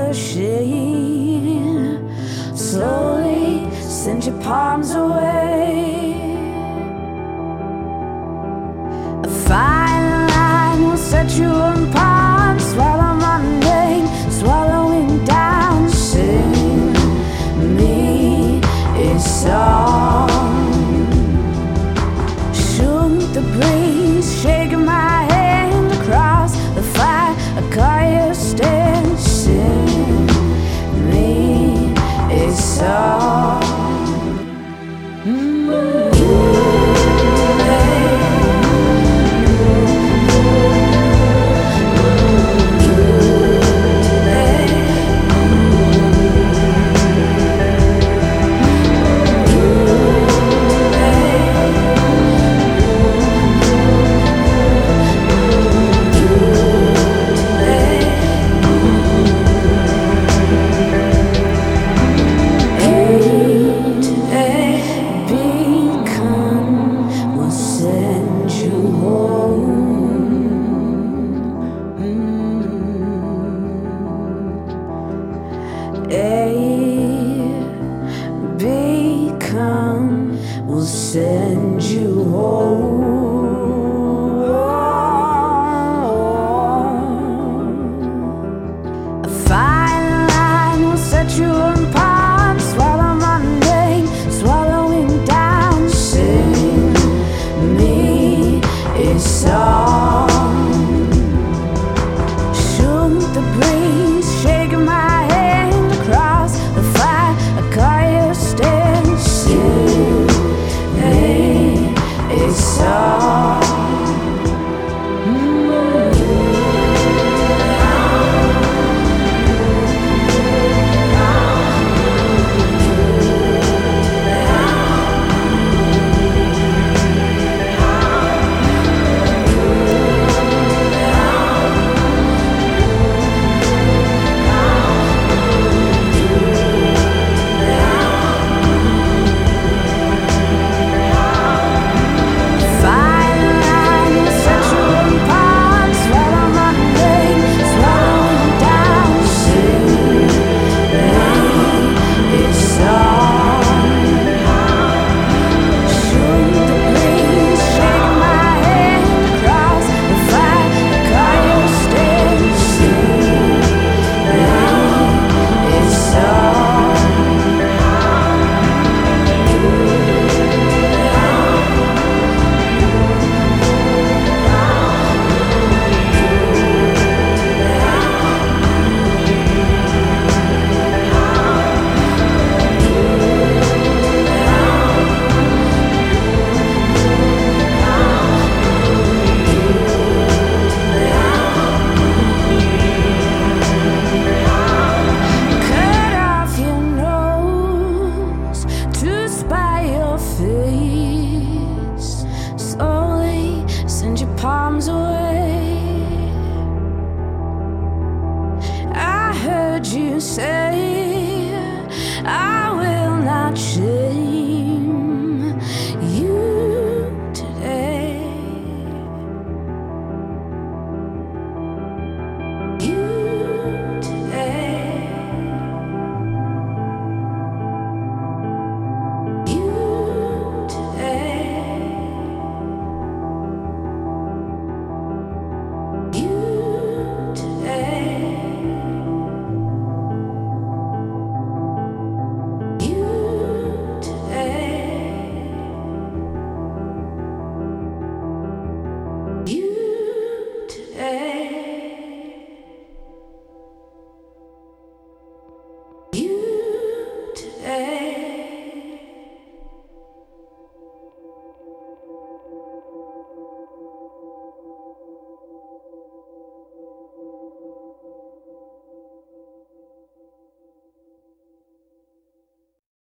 the shade. Slowly send your palms away. A fine line will set you apart. Swallow my name, swallowing down. Sing me a song. Shoot the breeze, shaking my hand across the fire. I call you stand. Sing me a song. Become will send you home. A fine line will set you apart. Swallow my name, swallowing down. Sing me a song. Shoot the breeze, shaking my hand across the fire. I call you stand. Sing me a song. Slowly send your palms away. I heard you say I will not change.